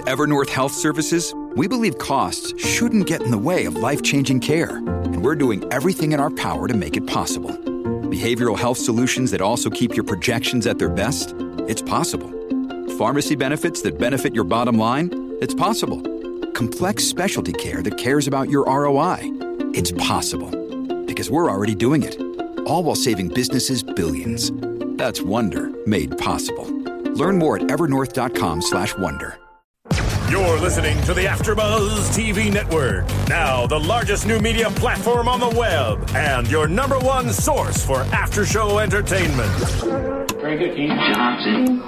At Evernorth Health Services, we believe costs shouldn't get in the way of life-changing care, and we're doing everything in our power to make it possible. Behavioral health solutions that also keep your projections at their best? It's possible. Pharmacy benefits that benefit your bottom line? It's possible. Complex specialty care that cares about your ROI? It's possible. Because we're already doing it. All while saving businesses billions. That's Wonder made possible. Learn more at evernorth.com/wonder. You're listening to the AfterBuzz TV Network. Now the largest new media platform on the web and your number one source for after-show entertainment. Very good, King Johnson.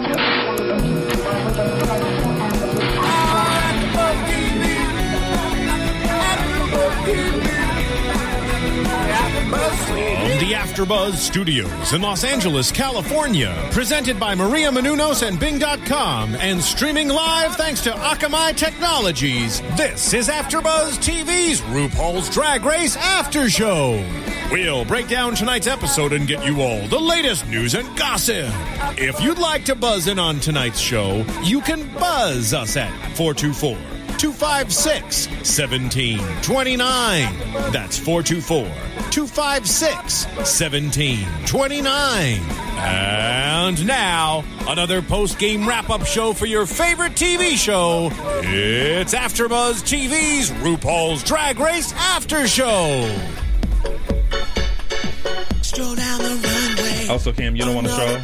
From the AfterBuzz Studios in Los Angeles, California, presented by Maria Menounos and Bing.com, and streaming live thanks to Akamai Technologies, this is AfterBuzz TV's RuPaul's Drag Race After Show. We'll break down tonight's episode and get you all the latest news and gossip. If you'd like to buzz in on tonight's show, you can buzz us at 424-256-1729. That's 424-256-1729. And now, another post-game wrap-up show for your favorite TV show. It's AfterBuzz TV's RuPaul's Drag Race After Show. Stroll down the runway. Also, Cam, you don't want to stroll?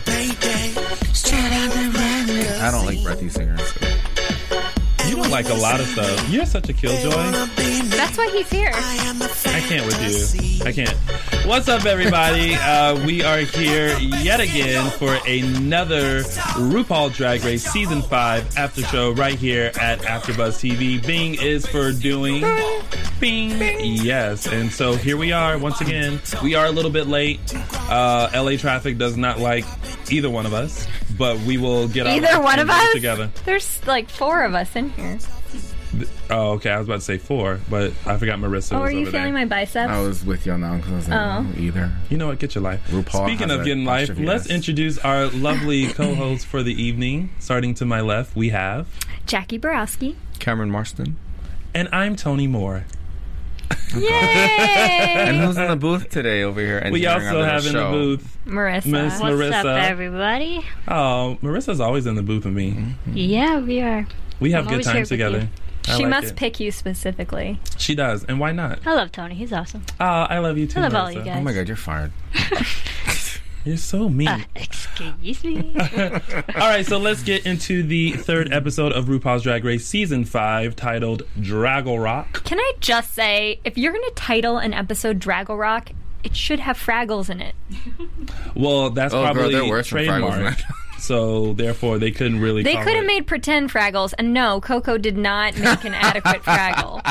I don't like breathy singers. You don't like a lot of stuff. You're such a killjoy. That's why he's here. I can't with you. I can't. What's up, everybody? We are here yet again for another RuPaul Drag Race Season 5 after show right here at AfterBuzz TV. Bing is for doing Bing. Yes, and so here we are once again. We are a little bit late. LA traffic does not like either one of us, but we will get either one of us together. There's like 4 of us in here. Oh, okay. I was about to say 4, but I forgot Marissa. Oh, was are you over feeling there. my biceps? I was with you on that one because I was like, no, either. You know what? Get your life. RuPaul. Speaking of getting life, let's introduce our lovely co-host for the evening. Starting to my left, we have Jackie Borowski, Cameron Marston, and I'm Tony Moore. Yay! And who's in the booth today over here? We also have in the booth Marissa. Miss Marissa. What's up, everybody? Oh, Marissa's always in the booth with me. Mm-hmm. Yeah, we are. We have good times together. She must pick you specifically. She does, and why not? I love Tony. He's awesome. I love you too, I love Marissa. all you guys. Oh my God, you're fired. You're so mean. Excuse me. All right, so let's get into the 3rd episode of RuPaul's Drag Race Season 5, titled Draggle Rock. Can I just say, if you're going to title an episode Draggle Rock, it should have Fraggles in it. Well, that's probably trademark. So, therefore, they couldn't really They call could have it. made pretend Fraggles, and no, Coco did not make an adequate Fraggle.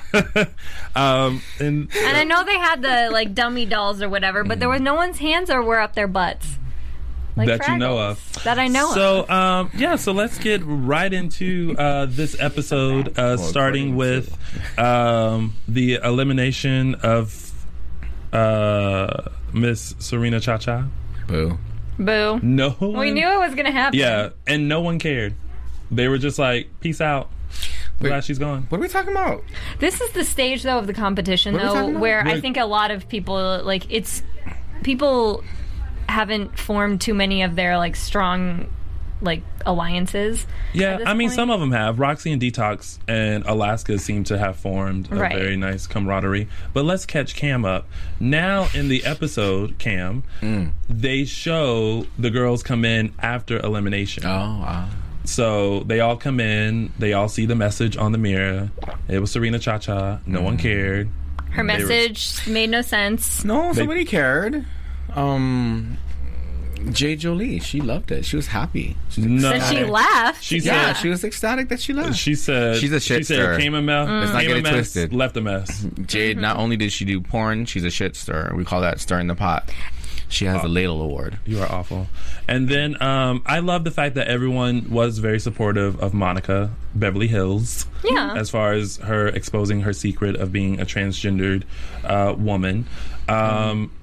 And I know they had the, like, dummy dolls or whatever, but there was no one's hands were up their butts. Like that Fraggles, you know of. That I know of. of. So, so let's get right into this episode, starting with the elimination of Miss Serena Cha-Cha. Boo. Boo. No one, we knew it was going to happen. Yeah, and no one cared. They were just like, peace out. Glad she's gone. What are we talking about? This is the stage, though, of the competition, though, where I think a lot of people, like, people haven't formed too many of their, like, strong, like, alliances. Yeah, I mean, some of them have. Roxy and Detox and Alaska seem to have formed a very nice camaraderie. But let's catch Cam up. Now, in the episode, Cam, they show the girls come in after elimination. Oh, wow. So they all come in. They all see the message on the mirror. It was Serena Cha-Cha. No one cared. Her message made no sense. No, somebody cared. Jay Jolie, she loved it. She was happy. So she laughed. She said, she was ecstatic that she left. She said she's a shit stir. Came a mess. Let's not get it mess, twisted. Left a mess. Jade, not only did she do porn, she's a shit stirrer. We call that stirring the pot. She has the Ladle Award. You are awful. And then I love the fact that everyone was very supportive of Monica Beverly Hills. Yeah. As far as her exposing her secret of being a transgendered woman.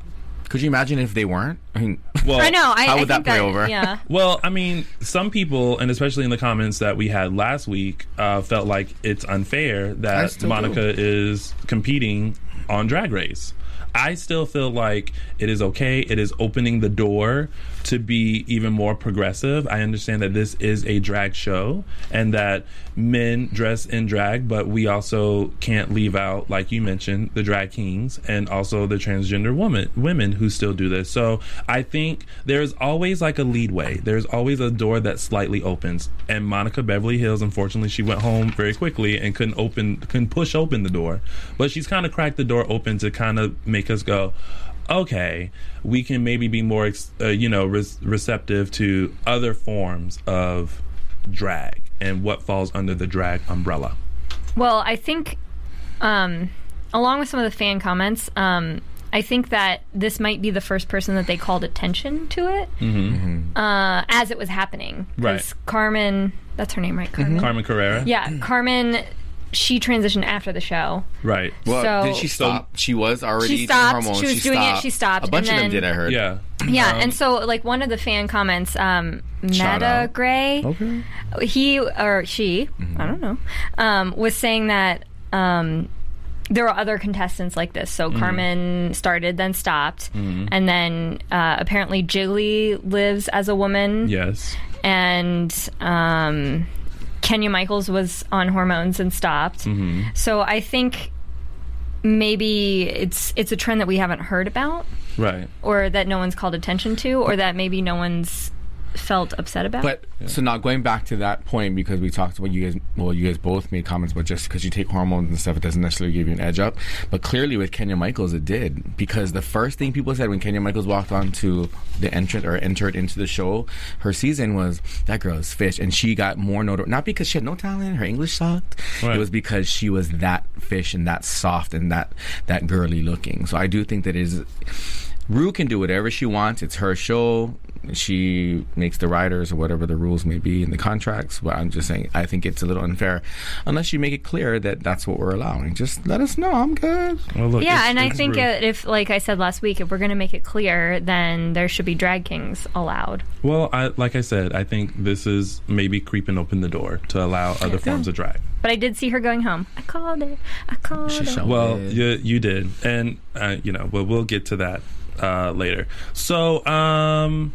Could you imagine if they weren't? I mean, well, I know. How would that play over? Yeah. Well, I mean, some people, and especially in the comments that we had last week, felt like it's unfair that Monica is competing on Drag Race. I still feel like it is okay. It is opening the door to be even more progressive. I understand that this is a drag show and that men dress in drag, but we also can't leave out, like you mentioned, the drag kings and also the transgender women who still do this. So I think there's always like a leadway. There's always a door that slightly opens. And Monica Beverly Hills, unfortunately, she went home very quickly and couldn't push open the door. But she's kind of cracked the door open to kind of make us go, okay, we can maybe be more, receptive to other forms of drag and what falls under the drag umbrella. Well, I think, along with some of the fan comments, I think that this might be the first person that they called attention to it as it was happening. Right. Carmen, that's her name, right? Carmen? Carmen Carrera? Yeah, Carmen... She transitioned after the show. Right. Well, so, did she stop? She was already she stopped. hormones. She was doing it. She stopped. A bunch and of them did, I heard. Yeah. Yeah, and so, like, one of the fan comments, Meta Gray, he or she, I don't know, was saying that there were other contestants like this. So Carmen started, then stopped, and then apparently Jiggly lives as a woman. Yes. And Kenya Michaels was on hormones and stopped. So I think maybe it's a trend that we haven't heard about. Right. Or that no one's called attention to, or that maybe no one's felt upset about. But so now going back to that point, because we talked about you guys both made comments about just because you take hormones and stuff, it doesn't necessarily give you an edge up. But clearly with Kenya Michaels, it did, because the first thing people said when Kenya Michaels walked onto the entered into the show, her season was, that girl is fish, and she got more not because she had no talent, her English sucked. Right. It was because she was that fish and that soft and that girly looking. So I do think that Rue can do whatever she wants. It's her show. She makes the writers or whatever the rules may be in the contracts. But I'm just saying, I think it's a little unfair unless you make it clear that that's what we're allowing. Just let us know. I'm good. Well, look, yeah, and I think if, like I said last week, if we're going to make it clear, then there should be drag kings allowed. Well, like I said, I think this is maybe creeping open the door to allow other forms of drag. But I did see her going home. I called her. Well, you did. And, we'll get to that later. So,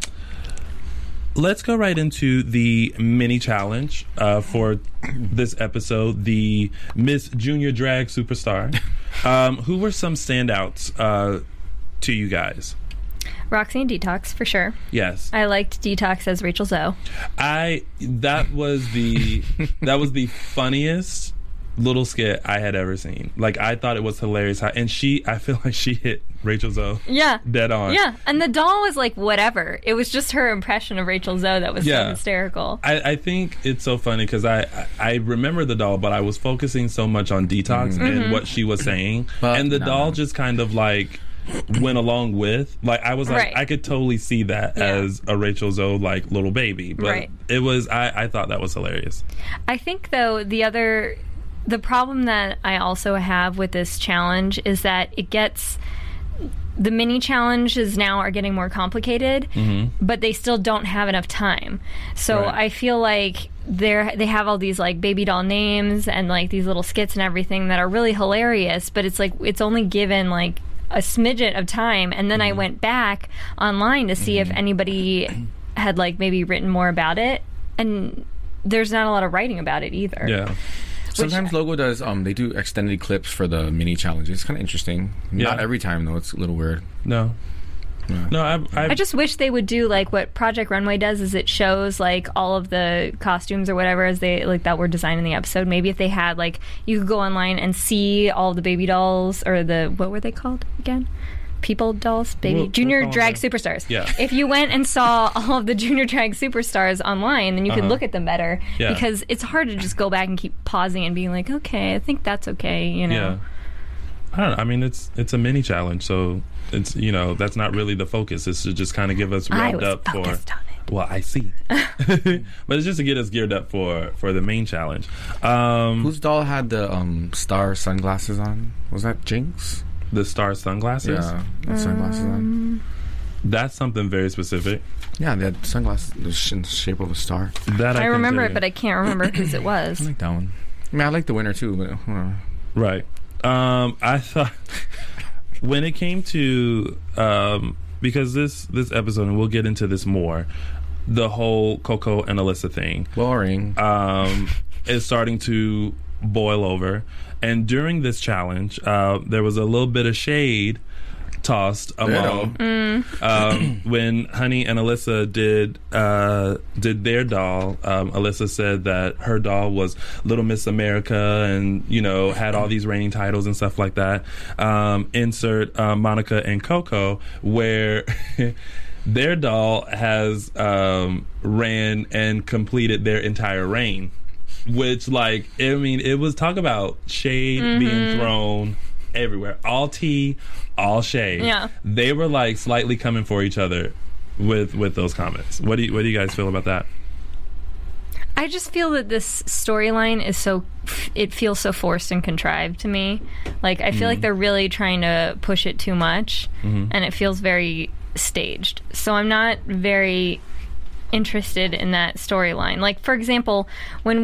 let's go right into the mini challenge for this episode, the Miss Junior Drag Superstar. Who were some standouts to you guys? Roxy and Detox, for sure. Yes. I liked Detox as Rachel Zoe. That was the funniest little skit I had ever seen. Like, I thought it was hilarious. And I feel like she hit Rachel Zoe dead on. Yeah, and the doll was like whatever. It was just her impression of Rachel Zoe that was so hysterical. I think it's so funny because I remember the doll, but I was focusing so much on Detox and what she was saying. And the doll just kind of like went along with, like, I was like, I could totally see that as a Rachel Zoe like little baby. But it was, I thought that was hilarious. I think though the problem that I also have with this challenge is that the mini challenges now are getting more complicated, but they still don't have enough time. So I feel like they have all these like baby doll names and like these little skits and everything that are really hilarious, but it's like it's only given like a smidget of time. And then I went back online to see if anybody had like maybe written more about it, and there's not a lot of writing about it either. Yeah. Sometimes Logo does, they do extended clips for the mini challenges. It's kind of interesting. Not every time, though. It's a little weird. No. I just wish they would do like what Project Runway does, is it shows like all of the costumes or whatever as they like that were designed in the episode. Maybe if they had like, you could go online and see all the baby dolls, or what were they called again? People dolls, Junior Drag Superstars. Yeah. If you went and saw all of the Junior Drag Superstars online, then you could look at them better. Yeah. Because it's hard to just go back and keep pausing and being like, okay, I think that's okay, Yeah. I don't know. I mean, it's a mini challenge, so it's, that's not really the focus. It's to just kind of give us revved up for. On it. Well, I see. But it's just to get us geared up for the main challenge. Whose doll had the star sunglasses on? Was that Jinx? the star sunglasses? Yeah, the sunglasses on. That's something very specific. Yeah, they had sunglasses in the shape of a star. That I can remember tell it, you. but I can't remember whose it was. I like that one. I mean, I like the winner too, but Right. I thought when it came to because this episode, and we'll get into this more, the whole Coco and Alyssa thing, boring, is starting to boil over. And during this challenge, there was a little bit of shade tossed among when Honey and Alyssa did their doll. Alyssa said that her doll was Little Miss America, and had all these reigning titles and stuff like that. Insert Monica and Coco, where their doll has ran and completed their entire reign, which it was talk about shade being thrown everywhere. All tea, all shade. Yeah. They were slightly coming for each other with those comments. What do you guys feel about that? I just feel that this storyline is it feels so forced and contrived to me. I feel like they're really trying to push it too much, and it feels very staged. So I'm not very interested in that storyline. For example, when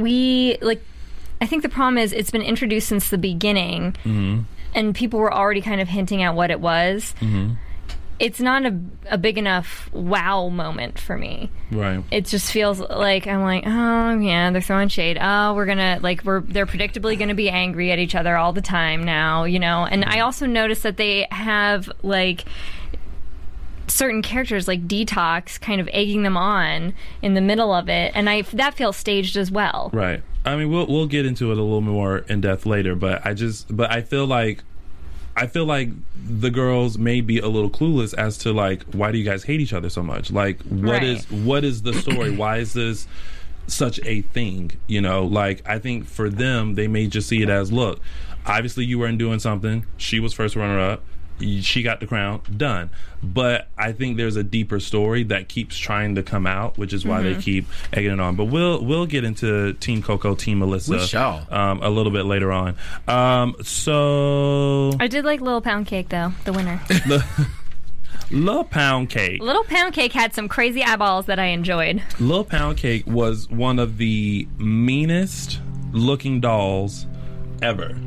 I think the problem is it's been introduced since the beginning, and people were already kind of hinting at what it was. It's not a big enough wow moment for me. Right. It just feels like I'm oh yeah, they're throwing shade. Oh, we're gonna they're predictably gonna be angry at each other all the time now, And I also noticed that they have certain characters like Detox kind of egging them on in the middle of it, and that feels staged as well. Right. I mean, we'll get into it a little more in depth later, but I feel like the girls may be a little clueless as to why do you guys hate each other so much? What is the story? Why is this such a thing? I think for them, they may just see it as, look, obviously you weren't doing something. She was first runner up. She got the crown, done. But I think there's a deeper story that keeps trying to come out, which is why they keep egging it on. But we'll get into Team Coco, Team Alyssa. We shall. A little bit later on. So I did like Little Pound Cake though, the winner. Little Pound Cake. Little Pound Cake had some crazy eyeballs that I enjoyed. Little Pound Cake was one of the meanest looking dolls ever.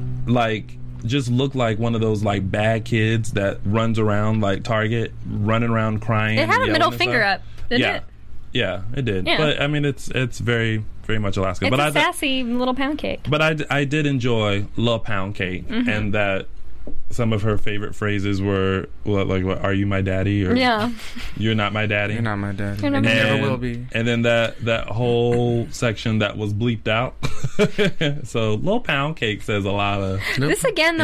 Just looked like one of those bad kids that runs around Target, running around crying. It had a middle finger up, didn't it? Yeah, it did. Yeah. But I mean, it's very, very much Alaska. It's a sassy Little Pound Cake. But I did enjoy Little Pound Cake, and that some of her favorite phrases were what, "Are you my daddy?" or "You're not my daddy." You're not my daddy. You're not and my you never will be. And then that whole section that was bleeped out. So Little Pound Cake says a lot of This again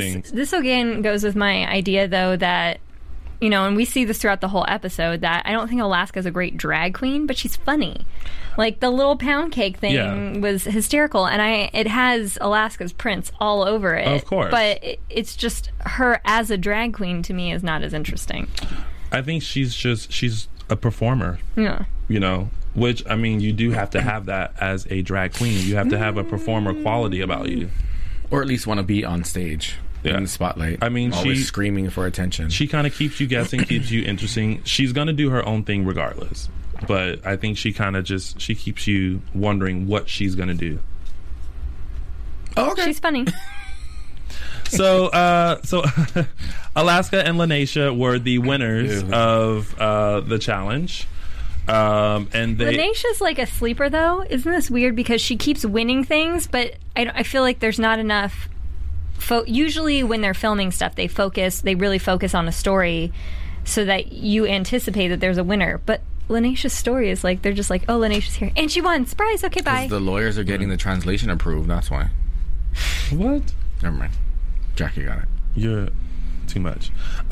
goes with my idea though that and we see this throughout the whole episode, that I don't think Alaska's a great drag queen, but she's funny. The Little Pound Cake thing was hysterical, and it has Alaska's prints all over it. Of course. But it's just her as a drag queen to me is not as interesting. I think she's a performer. Yeah. Which, I mean, you do have to have that as a drag queen. You have to have a performer quality about you. Or at least want to be on stage. In the spotlight. I mean, always screaming for attention. She kind of keeps you guessing, keeps you interesting. She's going to do her own thing regardless. But I think she kind of she keeps you wondering what she's going to do. Oh, okay. She's funny. So Alaska and Lanesha were the winners of the challenge. And Lanesha's like a sleeper, though. Isn't this weird? Because she keeps winning things, but I feel like there's not enough. Usually when they're filming stuff, they really focus on a story so that you anticipate that there's a winner. But Lanesha's story is they're just oh, Lanesha's here. And she won. Surprise. Okay, bye. The lawyers are getting the translation approved. That's why. What? Never mind. Jackie got it. You're too much.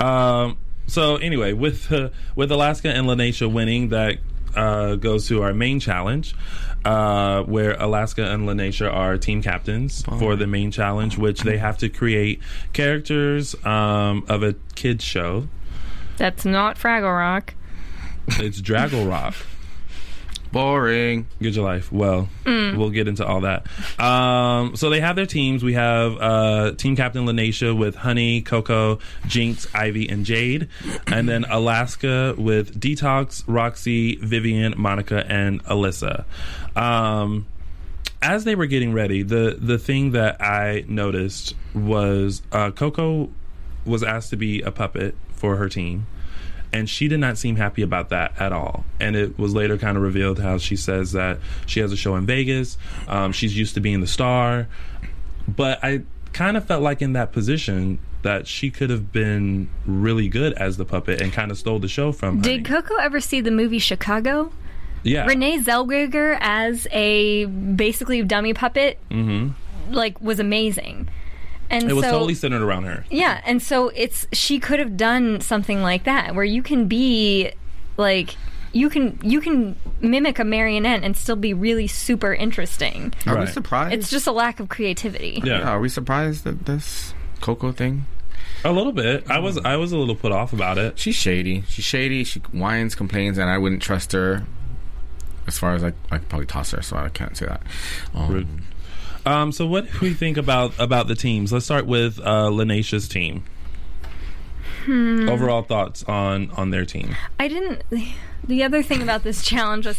So anyway, with Alaska and Lanesha winning, that goes to our main challenge, where Alaska and Lanesha are team captains for the main challenge, which they have to create characters of a kids show. That's not Fraggle Rock. It's Draggle Rock. Boring. Get your life. Well, we'll get into all that. So they have their teams. We have team captain Lanesha with Honey, Coco, Jinx, Ivy, and Jade. And then Alaska with Detox, Roxy, Vivian, Monica, and Alyssa. As they were getting ready, the thing that I noticed was Coco was asked to be a puppet for her team. And she did not seem happy about that at all. And it was later kind of revealed how she says that she has a show in Vegas. She's used to being the star. But I kind of felt like in that position that she could have been really good as the puppet and kind of stole the show from Honey. Did Coco ever see the movie Chicago? Yeah. Renee Zellweger as a basically dummy puppet was amazing. And it was totally centered around her. Yeah, and so she could have done something like that where you can be like you can mimic a marionette and still be really super interesting. Are we surprised? It's just a lack of creativity. Yeah. Are we surprised at this Coco thing? A little bit. I was a little put off about it. She's shady. She whines, complains, and I wouldn't trust her. As far as I could probably toss her, so I can't say that. Rude. So what do we think about the teams? Let's start with Lanesha's team. Overall thoughts on their team. The other thing about this challenge was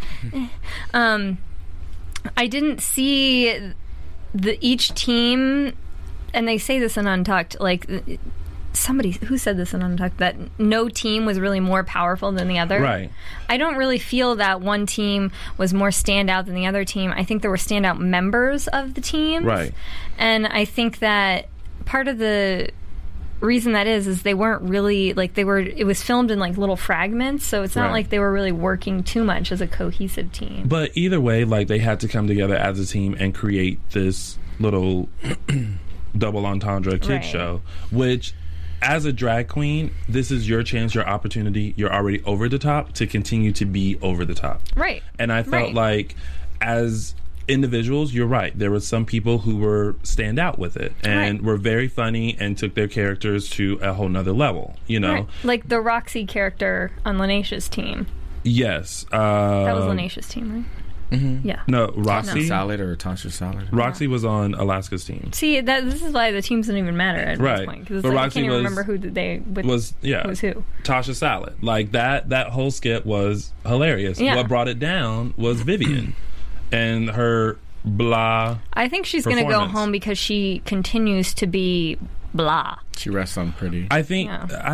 I didn't see each team, and they say this in Untucked, like somebody who said this in Untucked, that no team was really more powerful than the other. Right. I don't really feel that one team was more standout than the other team. I think there were standout members of the teams. Right. And I think that part of the reason that is they weren't really it was filmed in like little fragments, so it's not like they were really working too much as a cohesive team. But either way, like they had to come together as a team and create this little double entendre kid show, which as a drag queen, this is your chance, your opportunity. You're already over the top to continue to be over the top. Right. And I felt like as individuals, you're right. There were some people who were stand out with it and were very funny and took their characters to a whole nother level, you know? Right. Like the Roxy character on Lanesha's team. Yes. That was Lanesha's team, right? Mm-hmm. Yeah. No, Roxy. Salad or Tasha Salad. Roxy was on Alaska's team. See, this is why the teams didn't even matter at this point. Because But I Roxy can't even remember who was who. Tasha Salad. Like that whole skit was hilarious. Yeah. What brought it down was Vivian and her blah. I think she's going to go home because she continues to be blah. She rests on pretty. I think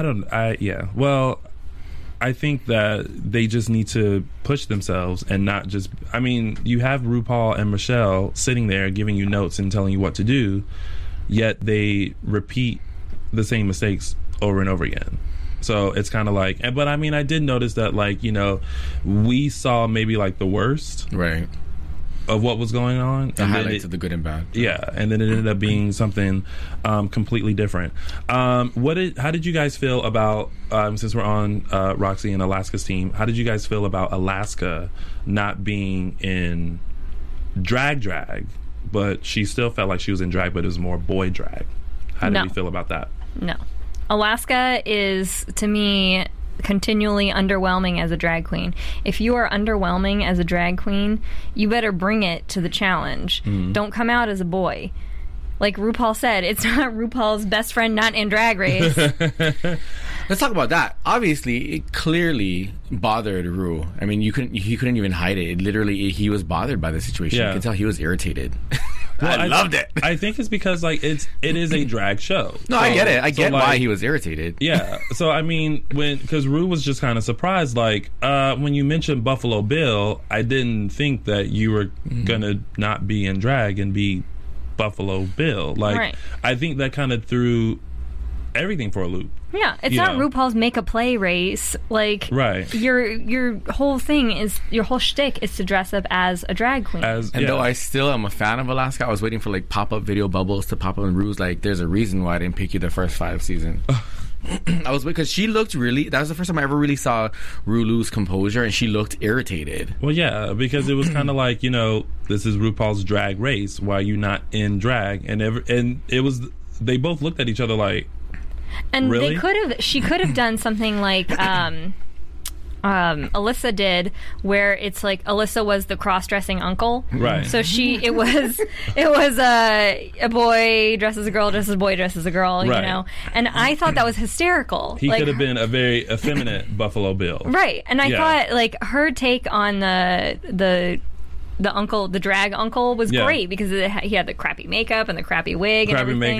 Well, I think that they just need to push themselves and not just... I mean, you have RuPaul and Michelle sitting there giving you notes and telling you what to do, yet they repeat the same mistakes over and over again. So it's kind of like... But I mean, I did notice that, like, you know, we saw maybe like the worst of what was going on. The highlights of the good and bad. Yeah, and then it ended up being something completely different. How did you guys feel about, since we're on Roxy and Alaska's team, how did you guys feel about Alaska not being in drag, but she still felt like she was in drag, but it was more boy drag? How did you feel about that? No. Alaska is, to me, continually underwhelming as a drag queen. If you are underwhelming as a drag queen, you better bring it to the challenge. Don't come out as a boy. Like RuPaul said, it's not RuPaul's best friend not in Drag Race. Let's talk about that. Obviously, it clearly bothered Ru. I mean, he couldn't even hide it. He was bothered by the situation. You can tell he was irritated. Well, I loved it. I think it's because it is a drag show. No, I get it. I get why he was irritated. Yeah. So I mean, because Ru was just kind of surprised, like when you mentioned Buffalo Bill, I didn't think that you were gonna not be in drag and be Buffalo Bill. Like I think that kind of threw everything for a loop. Yeah, it's not RuPaul's make a play race. Like, your whole thing is, your whole shtick is to dress up as a drag queen. Though I still am a fan of Alaska, I was waiting for like pop-up video bubbles to pop up, and Ru's like, there's a reason why I didn't pick you the first 5 seasons. I was because she looked that was the first time I ever really saw Ru lose composure, and she looked irritated. Well, yeah, because it was kind of like, this is RuPaul's Drag Race. Why are you not in drag? And it was, they both looked at each other like, and really? She could have done something like, Alyssa did, where it's like Alyssa was the cross-dressing uncle. Right. So it was a boy dressed as a girl, dressed as a boy, dressed as a girl, Right. you know. And I thought that was hysterical. He could have been a very effeminate Buffalo Bill. Right. And I thought like her take on the uncle, the drag uncle, was great because he had the crappy makeup and the crappy wig and everything.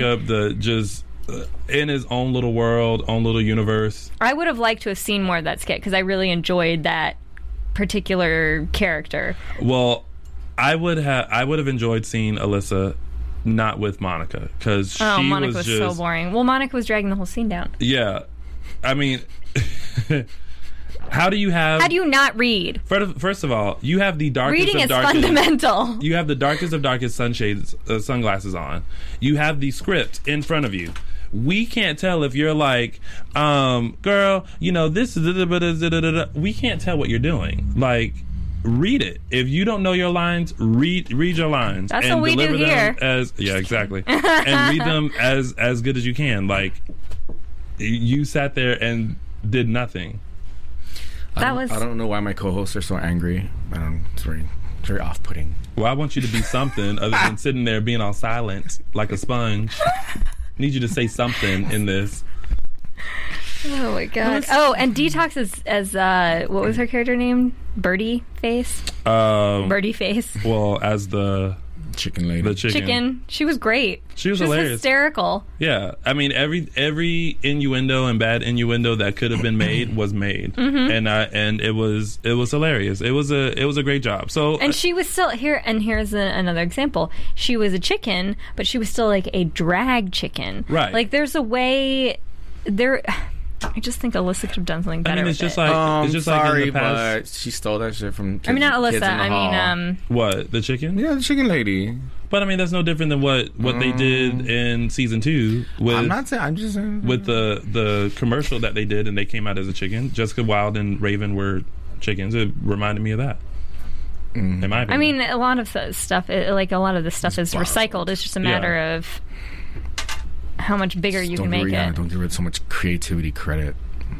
In his own little world, own little universe. I would have liked to have seen more of that skit because I really enjoyed that particular character. Well, I would have enjoyed seeing Alyssa not with Monica because Monica was so boring. Well, Monica was dragging the whole scene down. Yeah, I mean, how do you not read? First of all, you have the darkest Reading of darkest. Reading is fundamental. You have the darkest of darkest sunglasses on. You have the script in front of you. We can't tell if you're like, girl, you know, this is... We can't tell what you're doing. Like, read it. If you don't know your lines, read your lines. That's and what we do here. Exactly. And read them as good as you can. Like, you sat there and did nothing. I don't know why my co-hosts are so angry. It's very off-putting. Well, I want you to be something other than sitting there being all silent like a sponge. Need you to say something in this. Oh my god! Oh, and Detox as what was her character name? Birdie Face. Birdie Face. Well, as the chicken lady. The chicken. She was great. She was hilarious. Hysterical. Yeah, I mean every innuendo and bad innuendo that could have been made was made, and it was hilarious. It was a great job. So and she was still here. And here's another example. She was a chicken, but she was still like a drag chicken. Right. Like there's a way there. I just think Alyssa could have done something better. I mean, it's with just it. like it's just like in the past. But she stole that shit from. I mean, not Alyssa. I mean, what, the chicken? Yeah, the chicken lady. But I mean, that's no different than what they did in season 2. I'm not saying. I'm just saying with the commercial that they did, and they came out as a chicken. Jessica Wilde and Raven were chickens. It reminded me of that. In my opinion. I mean, a lot of stuff, like a lot of the stuff is recycled. It's just a matter of how much bigger you can make it. Don't give it so much creativity credit.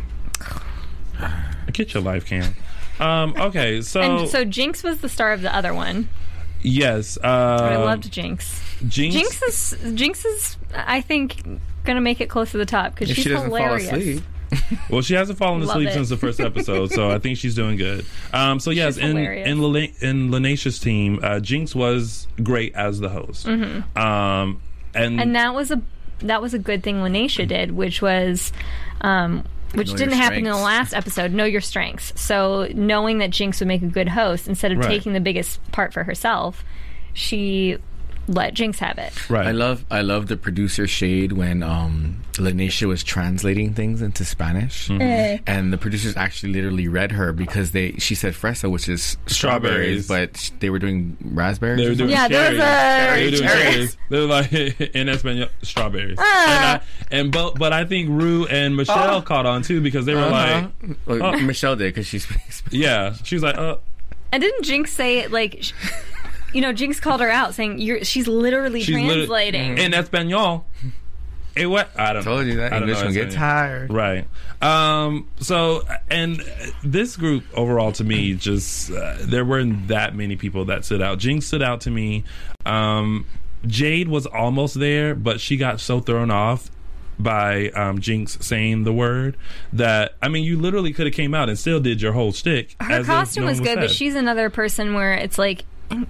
Get your life, Cam. Okay, so... And so Jinx was the star of the other one. Yes. I loved Jinx. Jinx is, I think, going to make it close to the top because she's hilarious. Fall asleep. Well, she hasn't fallen asleep since the first episode, so I think she's doing good. So yes, in Lanesha's team, Jinx was great as the host. Mm-hmm. And that was a good thing Lanesha did, which was which didn't happen in the last episode. Know your strengths. So knowing that Jinx would make a good host, instead of taking the biggest part for herself, she let Jinx have it. Right. I love the producer shade when Lanesha was translating things into Spanish, and the producers actually literally read her because she said fresa, which is strawberries, but they were doing raspberries. They were doing cherries. They were like in Espanol strawberries. But I think Rue and Michelle caught on too because they were like, Michelle did because she speaks. Yeah, she was like, And didn't Jinx say it like? You know, Jinx called her out, saying she's literally translating in Espanol. I don't know. Told you that English will get tired. Right. So, and this group overall, to me, just there weren't that many people that stood out. Jinx stood out to me. Jade was almost there, but she got so thrown off by Jinx saying the word that, I mean, you literally could have came out and still did your whole shtick. Her costume was good, but she's another person where it's like,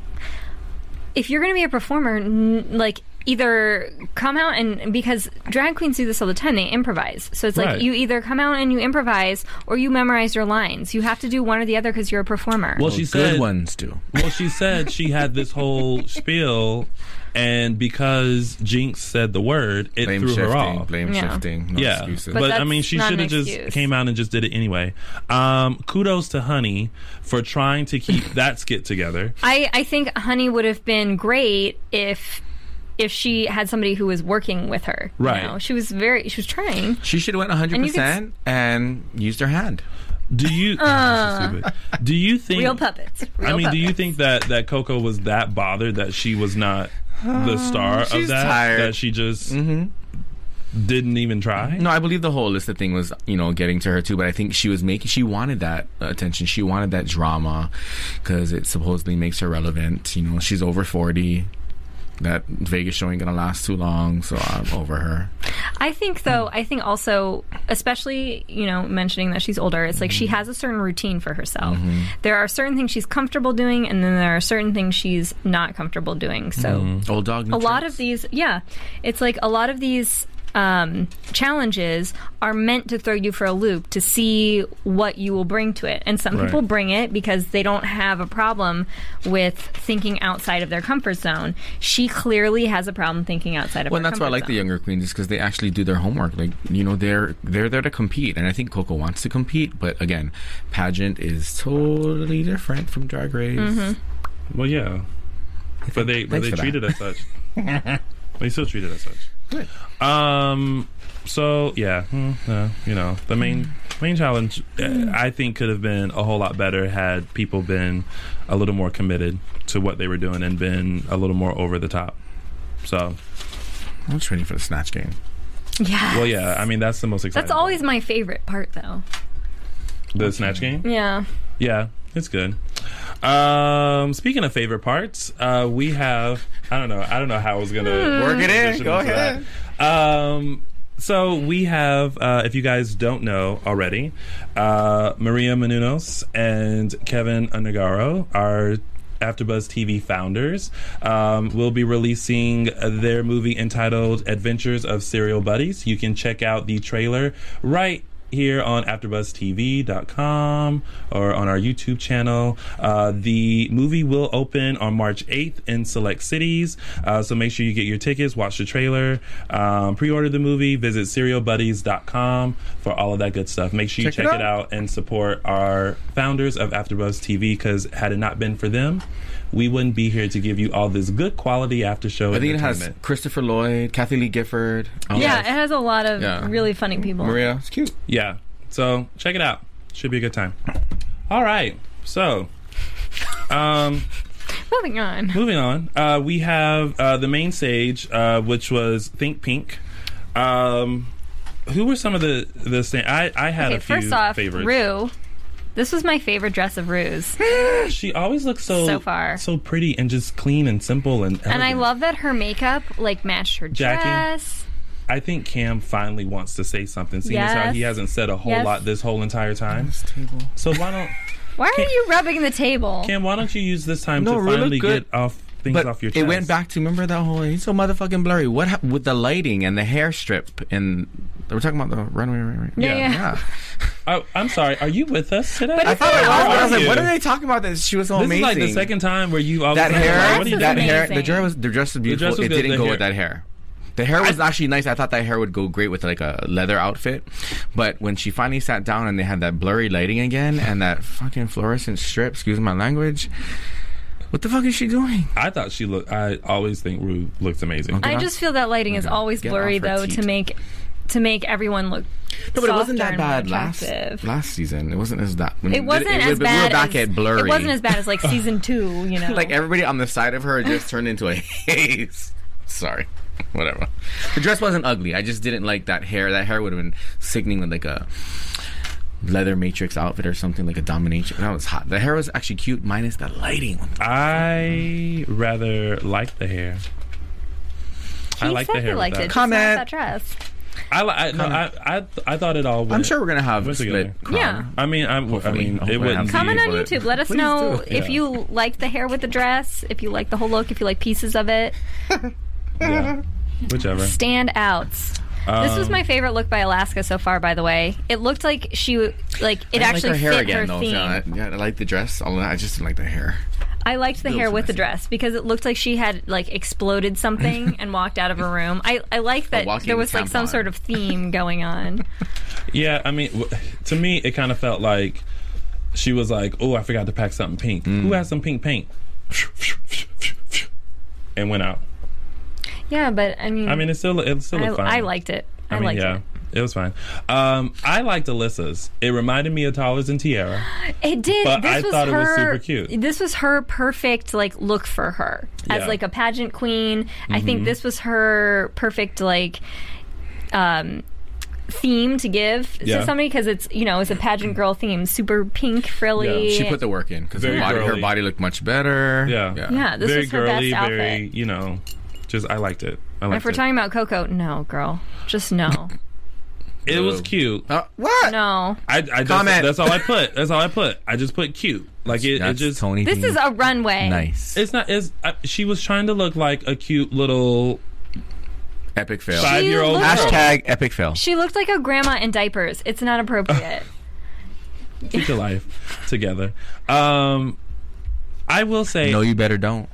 if you're going to be a performer, like, either come out and, because drag queens do this all the time, they improvise. So it's like you either come out and you improvise or you memorize your lines. You have to do one or the other because you're a performer. Well, she said good ones do. Well, she said she had this whole spiel, and because Jinx said the word, it threw her off. Blame shifting. No excuses. But I mean, she should have just came out and just did it anyway. Kudos to Honey for trying to keep that skit together. I think Honey would have been great if she had somebody who was working with her. Right. You know? She was trying. She should have went 100% and used her hand. Do you do you think real puppets? Do you think that Coco was that bothered that she was not the star of that? Tired. That she just didn't even try? No, I believe the whole Alyssa thing was, getting to her too, but I think she wanted that attention. She wanted that drama because it supposedly makes her relevant. She's over 40. That Vegas show ain't gonna last too long, so I'm over her. I think also, especially, mentioning that she's older, it's like she has a certain routine for herself. There are certain things she's comfortable doing, and then there are certain things she's not comfortable doing. So, old dog, a lot of these, it's like a lot of these challenges are meant to throw you for a loop to see what you will bring to it. And some people bring it because they don't have a problem with thinking outside of their comfort zone. She clearly has a problem thinking outside of her comfort zone. Well, that's why I like the younger queens, is because they actually do their homework. Like, they're there to compete. And I think Coco wants to compete. But again, pageant is totally different from Drag Race. Well, yeah. But they treated us such. They still treated us such. Good. So yeah, the main challenge I think could have been a whole lot better had people been a little more committed to what they were doing and been a little more over the top. So I'm just waiting for the Snatch Game. Yeah. Well, yeah. I mean, that's the most exciting. That's always my favorite part, though. The Snatch Game. Yeah. Yeah, it's good. Speaking of favorite parts, we have I don't know how I was gonna work it in. Go ahead. So we have, if you guys don't know already, Maria Menounos and Kevin Undergaro, our AfterBuzz TV founders, will be releasing their movie entitled Adventures of Serial Buddies. You can check out the trailer right here on AfterBuzzTV.com or on our YouTube channel. The movie will open on March 8th in select cities, so make sure you get your tickets, watch the trailer, pre-order the movie, visit SerialBuddies.com for all of that good stuff. Make sure you check it out and support our founders of AfterBuzz TV, because had it not been for them, we wouldn't be here to give you all this good quality after show entertainment. I think it has Christopher Lloyd, Kathy Lee Gifford. It has a lot of really funny people. Maria, it's cute. Yeah, so check it out. Should be a good time. All right, so moving on. We have the main stage, which was Think Pink. Who were some of the I had a few first off, favorites. Rue. This was my favorite dress of Rue's. She always looks so pretty and just clean and simple and elegant. And I love that her makeup matched her dress. I think Cam finally wants to say something, seeing as how he hasn't said a whole lot this whole entire time. So why are you rubbing the table? Cam, why don't you use this time to finally get off things off your chest? It went back to, remember that whole, he's so motherfucking blurry. What happened with the lighting and the hair strip? And we're talking about the runway, right? Yeah. Oh, I'm sorry. Are you with us today? I thought I was like, what are they talking about? That she was so amazing. This is like the second time where you that hair. What are you that doing? hair. The dress was beautiful. It didn't go with that hair. The hair was actually nice. I thought that hair would go great with like a leather outfit. But when she finally sat down and they had that blurry lighting again and that fucking fluorescent strip, excuse my language, what the fuck is she doing? I thought she looked... I always think Rue looks amazing. I just feel that lighting is always blurry, though, to make everyone look... No, but it wasn't that bad last season. It wasn't as bad. It wasn't as bad. We were back at blurry. It wasn't as bad as like season 2. You know, like everybody on the side of her just turned into a haze. Sorry, whatever. The dress wasn't ugly. I just didn't like that hair. That hair would have been sickening with like a leather matrix outfit or something, like a domination. That was hot. The hair was actually cute, minus the lighting. I rather like the hair. I like the hair. He liked it. Comment. That dress. I thought it all went. I'm sure we're gonna have a split. Yeah. I mean, it wouldn't. Comment on YouTube. Let us know if you like the hair with the dress, if you like the whole look, if you like pieces of it. Yeah. Whichever. Standouts. This was my favorite look by Alaska so far, by the way. It looked like it actually her hair fit again, her theme. I like the dress. I just didn't like the hair. I liked the hair with the dress because it looked like she had like exploded something and walked out of her room. I like that there was like some sort of theme going on. Yeah, I mean, to me, it kind of felt like she was like, "Oh, I forgot to pack something pink. Who has some pink paint?" And went out. Yeah, but I mean, it still looked fine. I liked it. I liked it. It was fine. I liked Alyssa's. It reminded me of Tallers and Tiara. It did. But I thought it was super cute. This was her perfect look for her as like a pageant queen. I think this was her perfect theme to give to somebody because it's it's a pageant girl theme, super pink, frilly. She put the work in because her body looked much better. Yeah. This very was her girly, best very outfit. just I liked it. And if we're talking about Coco, no, girl, just no. It was cute. What? No. I just, Comment. That's all I put. I just put cute. Like it just. Tony this is a runway. Nice. It's not. She was trying to look like a cute little epic fail. 5-year-old. Hashtag epic fail. She looked like a grandma in diapers. It's not appropriate. Keep your life together. I will say. No, you better don't.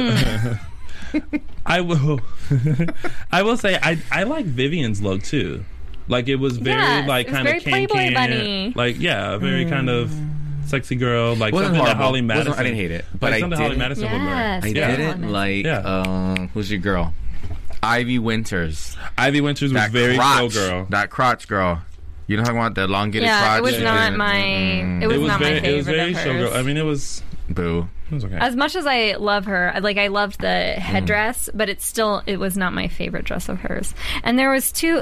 I will. I will say I like Vivian's look too. Like it was very kind of Playboy bunny. Like very kind of sexy girl. Like Wasn't something horrible. that Holly Madison. I didn't hate it, but like something Holly Madison would wear. I didn't like. Who's your girl? Ivy Winters. Ivy Winters was very showgirl. That crotch girl. You know what I'm talking about? The elongated crotch. Yeah, it was not my. It was not my favorite. It was very of hers. showgirl. I mean, it was. Boo. It was okay. As much as I love her, I loved the headdress, but it was not my favorite dress of hers. And there was two,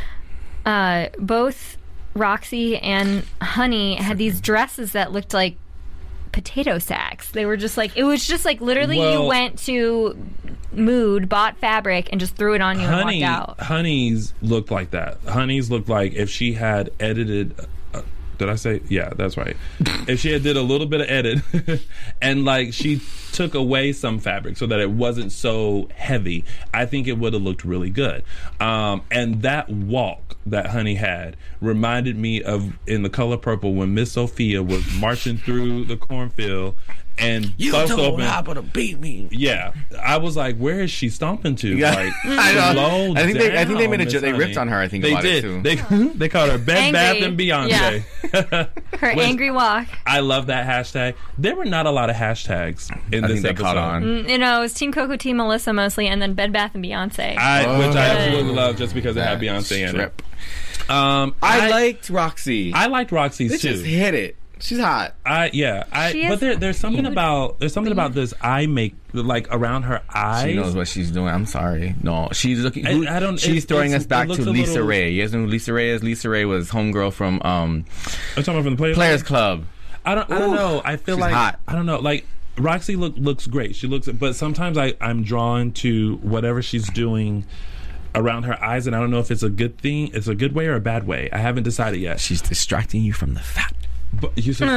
both Roxy and Honey had these dresses that looked like potato sacks. They were just it was just literally you went to Mood, bought fabric, and just threw it on you and walked out. Honey's looked like that. Honey's looked like if she had edited. Did I say? Yeah, that's right. If she had did a little bit of edit and she took away some fabric so that it wasn't so heavy, I think it would have looked really good. And that walk that Honey had reminded me of in The Color Purple when Miss Sophia was marching through the cornfield and you told Hopper to beat me. Yeah, I was like, where is she stomping to? Yeah. I know. I think they made a joke. They ripped on her. I think they did. It too. They called her Bed Bath and Beyonce. Yeah. Her angry walk. I love that hashtag. There were not a lot of hashtags in this episode. Caught on. It was Team Coco, Team Melissa mostly, and then Bed Bath and Beyonce. Which I absolutely love just because it had Beyonce in it. I liked Roxy. I liked Roxy's too. Just hit it. She's hot. But there's something about this eye make around her eyes. She knows what she's doing. I'm sorry. No, she's looking. She's throwing us back to Lisa Ray. You guys know who Lisa Ray is? Lisa Ray was homegirl from I'm talking about from the Players Club. I don't know. I feel she's hot. I don't know. Roxy looks great. She looks, but sometimes I'm drawn to whatever she's doing around her eyes, and I don't know if it's a good thing, it's a good way or a bad way. I haven't decided yet. She's distracting you from the fact. But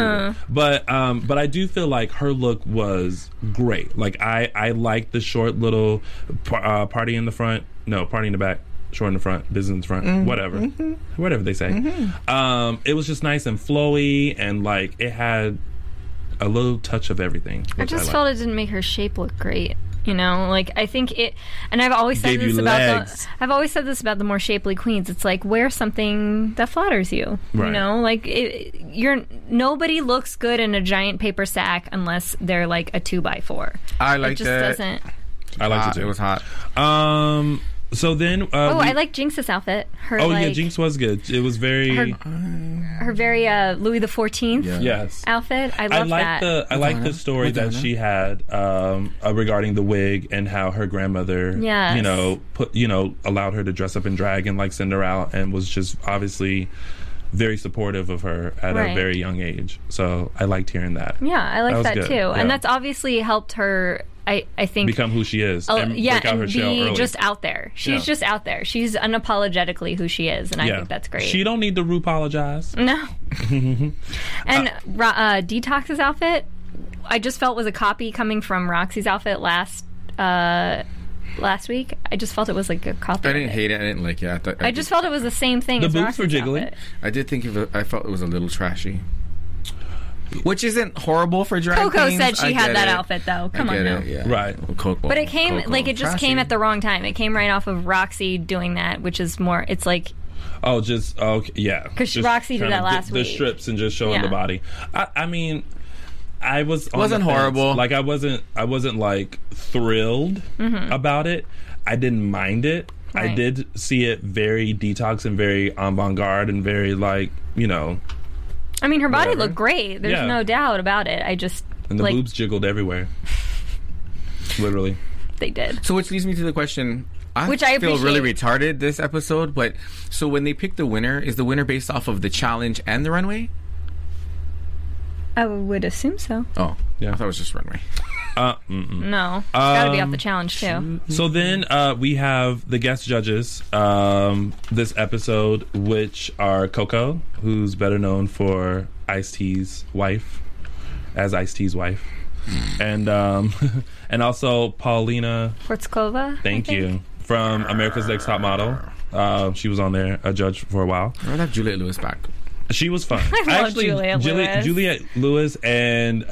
I do feel like her look was great. I like the short little party in the front, party in the back, short in the front, business in the front, whatever they say. It was just nice and flowy, and it had a little touch of everything. I just felt it didn't make her shape look great. I think it, and I've always said this about the more shapely queens. It's wear something that flatters you. Right. Nobody looks good in a giant paper sack unless they're a 2x4. I liked it. Doesn't. I liked it too. It was hot. So then, I like Jinx's outfit. Jinx was good. It was very her very Louis the 14th outfit. I love that. I like the story that she had regarding the wig and how her grandmother, allowed her to dress up in drag and send her out, and was just obviously very supportive of her at a very young age. So I liked hearing that. Yeah, I like that too, and that's obviously helped her. I think become who she is. And break out her shell early. Just out there. She's just out there. She's unapologetically who she is, and I think that's great. She don't need to RuPaul-apologize. No. And Detox's outfit, I just felt was a copy coming from Roxy's outfit last week. I just felt it was a copy. I didn't hate it. I didn't like it. I just felt it was the same thing. The as boots Roxy's were jiggling. Outfit. I did think I felt it was a little trashy. Which isn't horrible for drag Coco queens. said she had that outfit though. Come on now. Yeah. Right. But it came it just came at the wrong time. It came right off of Roxy doing that, which is more. It's yeah. Because Roxy did that last week. The strips and just showing the body. I mean, I wasn't horrible. I wasn't thrilled about it. I didn't mind it. Right. I did see it very Detox and very avant-garde and very I mean, her body looked great. There's no doubt about it. And the boobs jiggled everywhere. Literally. They did. So which leads me to the question, Which I feel appreciate. really retarded this episode, but so when they pick the winner, is the winner based off of the challenge and the runway? I would assume so. Oh, Yeah. I thought it was just runway. No, it's got to be off the challenge too. So then we have the guest judges this episode, which are Coco, who's better known for Ice-T's wife, as Ice-T's wife, and also Paulina Portzkova. Thank you. From America's Next Top Model. She was on there, a judge for a while. I'd have Juliette Lewis back. She was fun. I love Juliette Lewis. Juliette Lewis and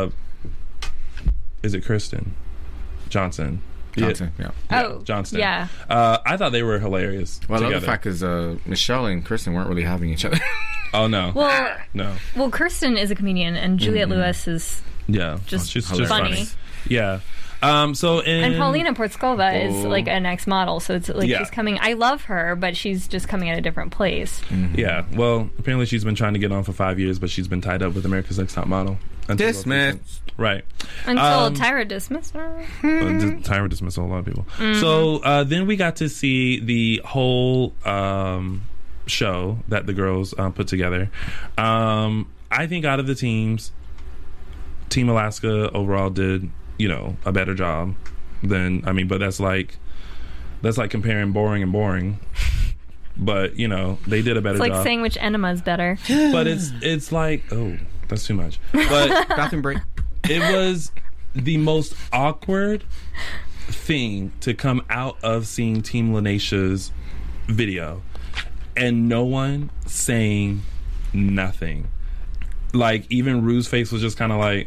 is it Kristen Johnson? Johnson, yeah. Oh, Johnston. yeah. I thought they were hilarious. Well, I together. love the fact is Michelle and Kristen weren't really having each other. Oh no. Well, no. Well, Kirsten is a comedian, and Juliette Lewis is Yeah. just she's funny. funny. Yeah. So and Paulina Portzkova is like an ex-model, so it's like Yeah. she's coming. I love her, but she's just coming at a different place. Yeah. Well, apparently she's been trying to get on for 5 years, but she's been tied up with America's Next Top Model. Dismissed. Right. Until Tyra dismissed her. Tyra dismissed a lot of people. So then we got to see the whole show that the girls put together. I think out of the teams, Team Alaska overall did, a better job than, but that's like comparing boring and boring. But, they did a better It's like job. saying which enema is better. But it's like, oh, that's too much. But Bathroom break. it was the most awkward thing to come out of seeing Team Lanesha's video and no one saying nothing. Like, even Rue's face was just kind of like,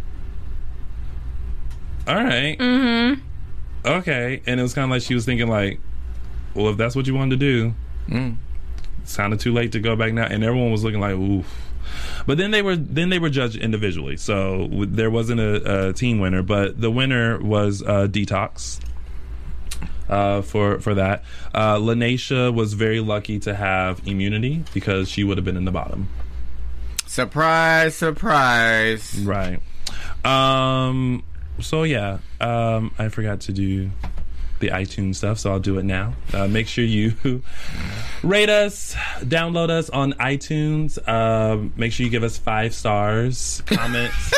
all right. Mm-hmm. Okay. And it was kind of like she was thinking like, well, if that's what you wanted to do, it's kind of too late to go back now. And everyone was looking like, oof. But then they were judged individually, so there wasn't a team winner. But the winner was Detox for that. Lanesha was very lucky to have immunity because she would have been in the bottom. Surprise, surprise. Right. So yeah, I forgot to do the iTunes stuff, so I'll do it now. Make sure you rate us, download us on iTunes. Make sure you give us 5 stars, comments,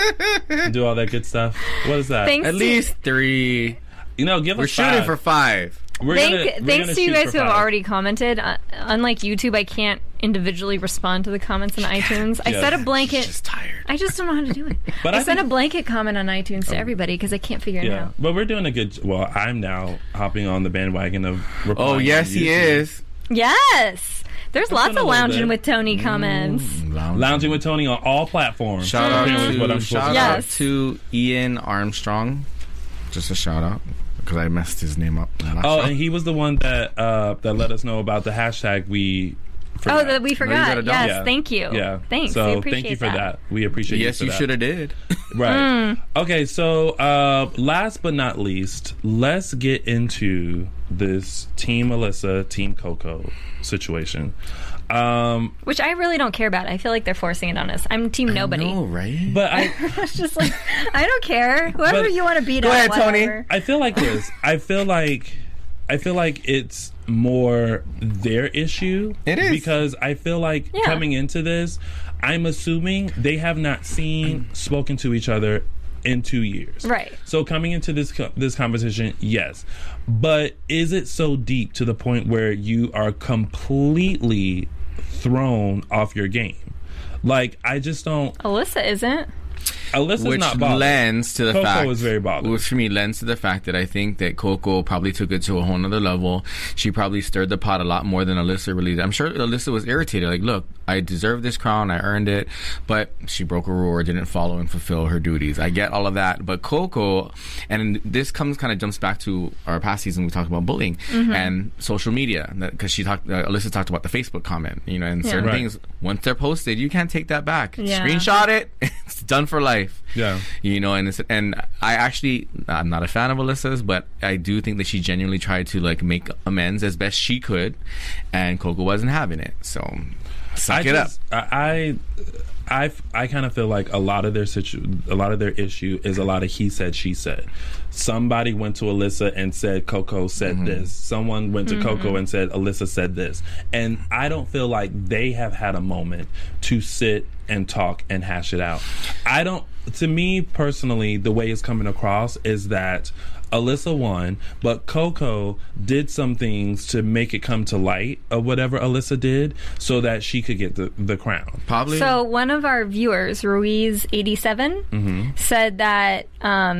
do all that good stuff. What is that? Thanks At least 3. Give We're us shooting 5. for 5. Thanks to you guys who have 5. already commented. Unlike YouTube, I can't individually respond to the comments in iTunes. I set a blanket. Just tired. I just don't know how to do it. But I I sent a think- blanket comment on iTunes to everybody because I can't figure it Yeah, out. but we're doing a good. Well, I'm now hopping on the bandwagon of. replying Oh, yes, on he YouTube. is. Yes, there's lots been a of little lounging bit. with Tony comments. Lounging with Tony on all platforms. Shout out Apparently is what I'm to, supposed to Yes. to Ian Armstrong. Just a shout out because I messed his name up. Oh, and he was the one that let us know about the hashtag we forgot. Oh, that we forgot. gotta Yes, Yeah. thank you. Yeah. Thanks. So we appreciate thank you for that. We appreciate yes, you you for should that. have did. Right. Okay, so last but not least, let's get into this Team Alyssa, Team Coco situation. Which I really don't care about. I feel like they're forcing it on us. I'm Team Nobody. No, right? But I It's just like, I don't care. Whoever But- you want to beat Go up, ahead, Tony. whatever. I feel like this. I feel like it's more their issue. It is. Because I feel like Yeah. coming into this, I'm assuming they have not spoken to each other in 2 years. Right. So coming into this competition, yes. But is it so deep to the point where you are completely thrown off your game? Like, I just don't. Alyssa isn't. Alyssa's Which not bothered. lends to the Coco fact, was very bothered. which for me lends to the fact that I think that Coco probably took it to a whole nother level. She probably stirred the pot a lot more than Alyssa really did. I'm sure Alyssa was irritated. Like, look, I deserve this crown. I earned it. But she broke a rule or didn't follow and fulfill her duties. I get all of that. But Coco, and this kind of jumps back to our past season. We talked about bullying and social media. Because Alyssa talked about the Facebook comment, and certain Right. things, once they're posted, you can't take that back. Yeah. Screenshot it. It's done for life. Yeah. And I'm not a fan of Alyssa's, but I do think that she genuinely tried to make amends as best she could, and Coco wasn't having it. So suck it up. I kind of feel like a lot of their issue is a lot of he said, she said. Somebody went to Alyssa and said Coco said this. Someone went to Coco and said Alyssa said this. And I don't feel like they have had a moment to sit and talk and hash it out. To me personally, the way it's coming across is that Alyssa won, but Coco did some things to make it come to light of whatever Alyssa did so that she could get the crown. Probably. So one of our viewers, Ruiz87, said that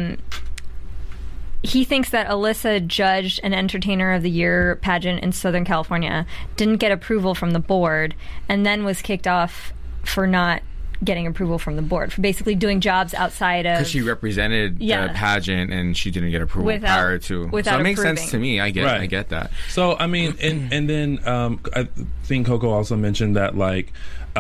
he thinks that Alyssa judged an Entertainer of the Year pageant in Southern California, didn't get approval from the board, and then was kicked off for not getting approval from the board, for basically doing jobs outside of... Because she represented the pageant and she didn't get approval prior to... So it makes sense to me. I get that. So, I mean, and then I think Coco also mentioned that, like,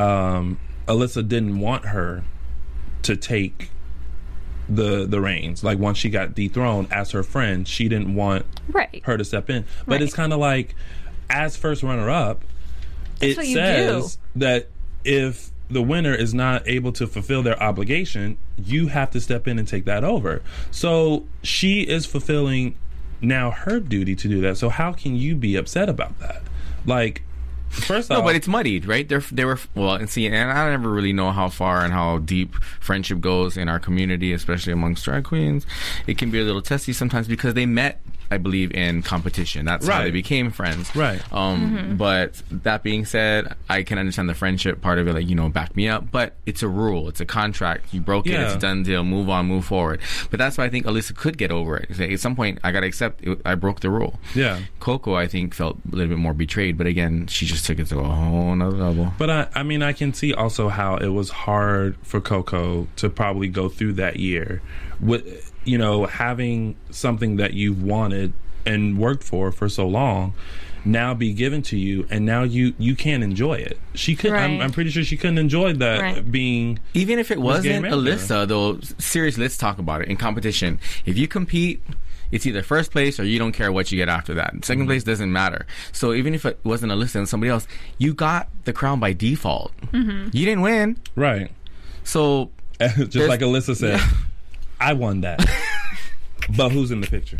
Alyssa didn't want her to take the reins. Like, once she got dethroned as her friend, she didn't want her to step in. But it's kind of like, as first runner-up, it says that if the winner is not able to fulfill their obligation, you have to step in and take that over. So she is fulfilling now her duty to do that. So how can you be upset about that? Like, first off... No, but it's muddied, right? They were... Well, and see, and I never really know how far and how deep friendship goes in our community, especially amongst drag queens. It can be a little testy sometimes because they met, I believe, in competition. That's how they became friends. Right. But that being said, I can understand the friendship part of it, like, you know, back me up. But it's a rule. It's a contract. You broke it. It's a done deal. Move on. Move forward. But that's why I think Alyssa could get over it. At some point, I got to accept I broke the rule. Yeah. Coco, I think, felt a little bit more betrayed. But again, she just took it to a whole nother level. But I mean, I can see also how it was hard for Coco to probably go through that year with, you know, having something that you've wanted and worked for so long now be given to you, and now you can't enjoy it. She couldn't. I'm pretty sure she couldn't enjoy that being. Even if it wasn't Alyssa, though. Seriously, let's talk about it. In competition, if you compete, it's either first place or you don't care what you get after that. Second place doesn't matter. So even if it wasn't Alyssa and somebody else, you got the crown by default. You didn't win, right? So just like Alyssa said, I won that. But who's in the picture?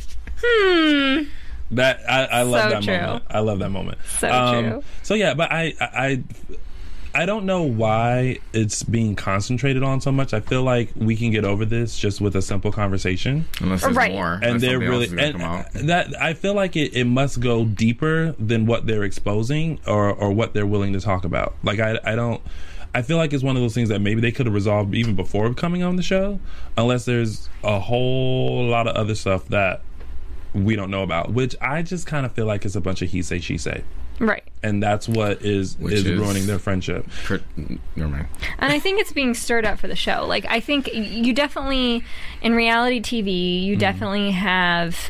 That I love that moment. I love that moment. So true. So yeah, but I don't know why it's being concentrated on so much. I feel like we can get over this just with a simple conversation. Unless there's more. And they're really that I feel like it must go deeper than what they're exposing or what they're willing to talk about. Like I feel like it's one of those things that maybe they could have resolved even before coming on the show, unless there's a whole lot of other stuff that we don't know about, which I just kind of feel like it's a bunch of he say, she say. Right. And that's what is ruining their friendship. Never mind. And I think it's being stirred up for the show. Like, I think you definitely, in reality TV, you definitely have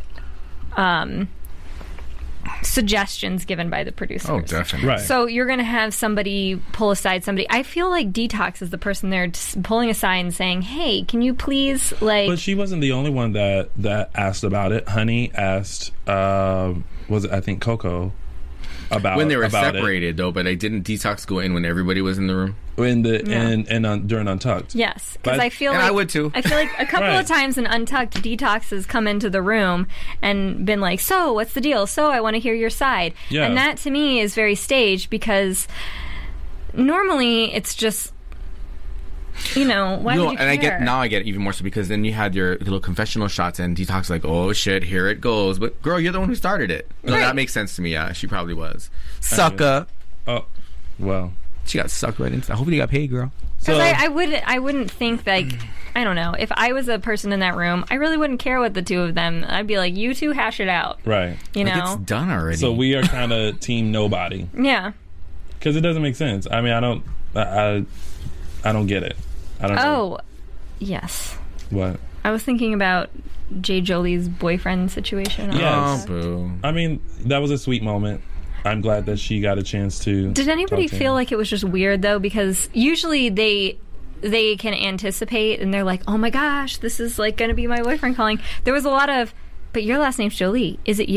suggestions given by the producers. Oh, definitely. Right. So you're going to have somebody pull aside somebody. I feel like Detox is the person there pulling aside and saying, hey, can you please, like... But she wasn't the only one that asked about it. Honey asked, was it, I think, Coco, about when they were about separated, though, but I didn't Detox go in when everybody was in the room? And during Untucked. Yes, because I feel like... I would, too. I feel like a couple of times in Untucked, Detox has come into the room and been like, so, what's the deal? So, I want to hear your side. Yeah. And that, to me, is very staged, because normally it's just... You know, why would you care? And I get even more so, because then you had your little confessional shots and Detox like, oh shit, here it goes. But girl, you're the one who started it. No, that makes sense to me. Yeah, she probably was. Sucker. Oh, well. She got sucked right into that. Hopefully you got paid, girl. Because I wouldn't think, like, I don't know, if I was a person in that room, I really wouldn't care what the two of them. I'd be like, you two hash it out. Right. You know? It's done already. So we are kind of team nobody. Yeah. Because it doesn't make sense. I mean, I don't get it. I don't know. Oh, yes. What? I was thinking about Jay Jolie's boyfriend situation. Yes. Oh, boo. I mean, that was a sweet moment. I'm glad that she got a chance to. Did anybody feel like it was just weird, though? Because usually they can anticipate and they're like, oh my gosh, this is like going to be my boyfriend calling. There was a lot of, but your last name's Jolie. Is it you?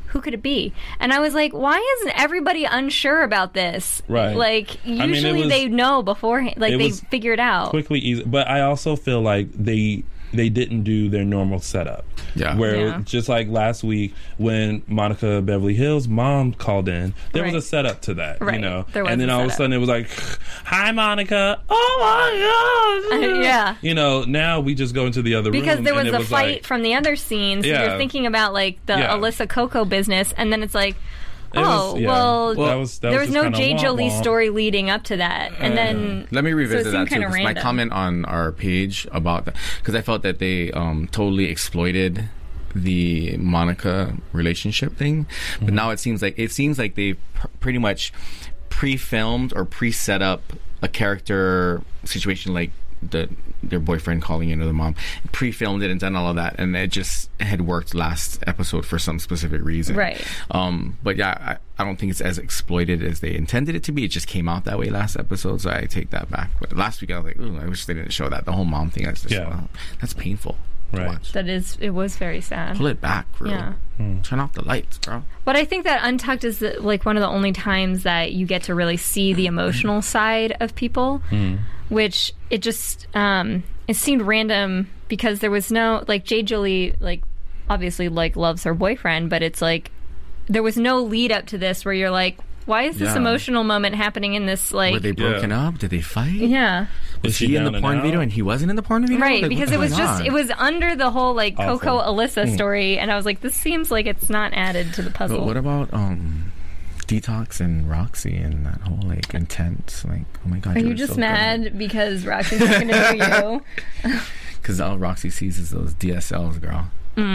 who could it be? And I was like, why isn't everybody unsure about this? Right. Like, usually they know beforehand. Like, they figure it out. Quickly, easy. But I also feel like they didn't do their normal setup. Yeah. Where just like last week when Monica Beverly Hills' mom called in, there was a setup to that, you know. And then all of a sudden it was like, "Hi, Monica. Oh my God." Yeah. You know, now we just go into the other room. Because there was a fight from the other scenes. So you're thinking about like the Alyssa Coco business, and then it's like, there was no Jay Jolie story leading up to that, and then let me revisit that too. My comment on our page about that, because I felt that they totally exploited the Monica relationship thing, but now it seems like they pretty much pre-filmed or pre-set up a character situation like their boyfriend calling into the mom, pre-filmed it and done all of that, and it just had worked last episode for some specific reason. Right. But yeah, I don't think it's as exploited as they intended it to be. It just came out that way last episode, so I take that back. But last week I was like, ooh, I wish they didn't show that. The whole mom thing, that's painful. Right. It was very sad. Pull it back, bro. Yeah. Turn off the lights, bro. But I think that Untucked is like one of the only times that you get to really see the emotional side of people, which it just it seemed random because there was no like Jay Jolie like obviously like loves her boyfriend, but it's like there was no lead up to this where you're like, why is this emotional moment happening in this like? Were they broken up? Did they fight? Yeah. Was he in the porn video and he wasn't in the porn video? Right, like, because it was under the whole like Coco Alyssa story, and I was like, this seems like it's not added to the puzzle. But what about Detox and Roxy and that whole like intense like, oh my God, are you just so mad good because Roxy's not gonna do you? Because all Roxy sees is those DSLs, girl.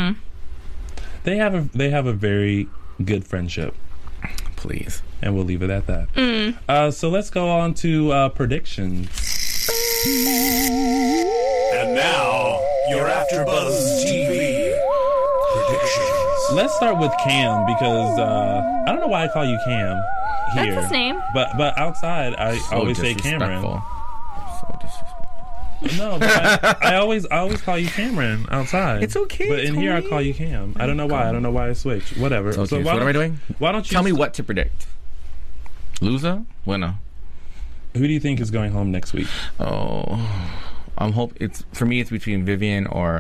They have a very good friendship. Please. And we'll leave it at that. So let's go on to predictions. And now, your AfterBuzz TV predictions. Let's start with Cam because I don't know why I call you Cam here. That's his name. But outside, I always say Cameron. So disrespectful. No, but I always call you Cameron outside. It's okay. But in here, I call you Cam. I don't know why. I don't know why I switched. Whatever. Okay, so what am I doing? Why don't you tell me what to predict? Loser? Winner? Who do you think is going home next week? Oh, it's between Vivian or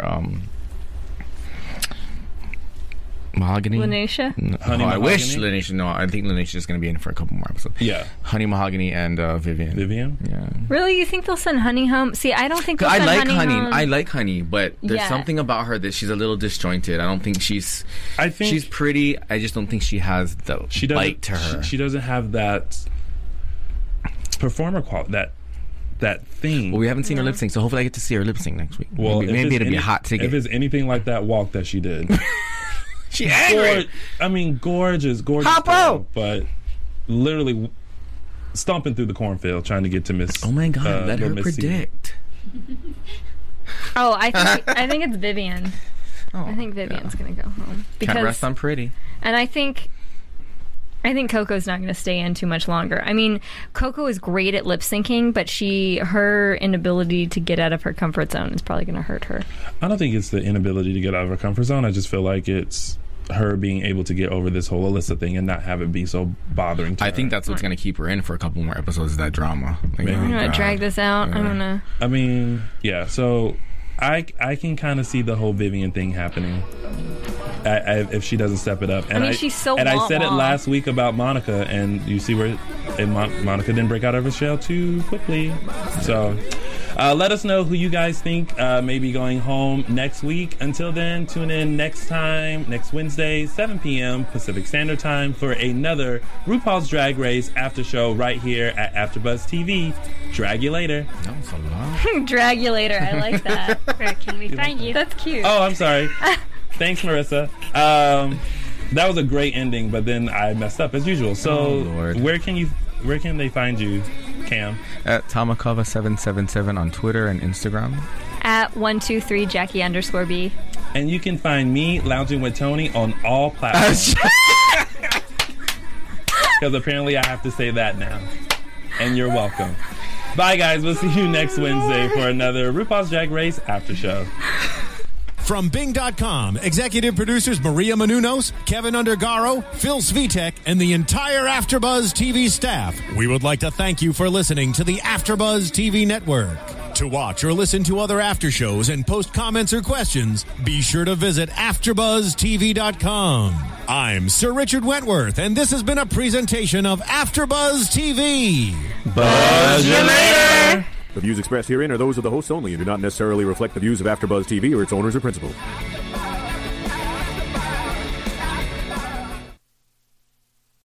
Mahogany. Lanesha? I wish Lanesha. No, I think Lanesha is going to be in for a couple more episodes. Yeah. Honey, Mahogany, and Vivian. Vivian? Yeah. Really? You think they'll send Honey home? See, I don't think they'll send Honey home. I like Honey, but there's something about her that she's a little disjointed. I don't think she's pretty. I just don't think she has the bite to her. She doesn't have that performer quality, that thing. Well, we haven't seen her lip sync, so hopefully I get to see her lip sync next week. Well, maybe it'll be a hot ticket. If it's anything like that walk that she did. She angry. Gorgeous. Hoppo! But literally stomping through the cornfield trying to get to Miss. Oh my God! Let her predict. I think it's Vivian. I think Vivian's going to go home because can't rest on pretty. And I think Coco's not going to stay in too much longer. I mean, Coco is great at lip syncing, but her inability to get out of her comfort zone is probably going to hurt her. I don't think it's the inability to get out of her comfort zone. I just feel like it's her being able to get over this whole Alyssa thing and not have it be so bothering to her. I think that's what's going to keep her in for a couple more episodes of that drama. Like, I'm going to drag this out. Yeah. I'm going to... I mean, yeah, so I can kind of see the whole Vivian thing happening. If she doesn't step it up, and she's so. And I said it last week about Monica, and you see where, Monica didn't break out of her shell too quickly. So, let us know who you guys think may be going home next week. Until then, tune in next Wednesday, 7 p.m. Pacific Standard Time for another RuPaul's Drag Race after show right here at AfterBuzz TV. Drag you later. That was a lot. Drag you later. I like that. Where can we find you? That's cute. Oh, I'm sorry. Thanks, Marissa. That was a great ending, but then I messed up as usual. So, where can they find you, Cam? At Tamakova777 on Twitter and Instagram. At 123Jackie_B. And you can find me lounging with Tony on all platforms. Because apparently I have to say that now. And you're welcome. Bye, guys. We'll see you next Wednesday for another RuPaul's Drag Race after show. From Bing.com, executive producers Maria Menounos, Kevin Undergaro, Phil Svitek, and the entire AfterBuzz TV staff, we would like to thank you for listening to the AfterBuzz TV network. To watch or listen to other after shows and post comments or questions, be sure to visit AfterBuzzTV.com. I'm Sir Richard Wentworth, and this has been a presentation of AfterBuzz TV. Buzz you later! The views expressed herein are those of the hosts only and do not necessarily reflect the views of AfterBuzz TV or its owners or principals.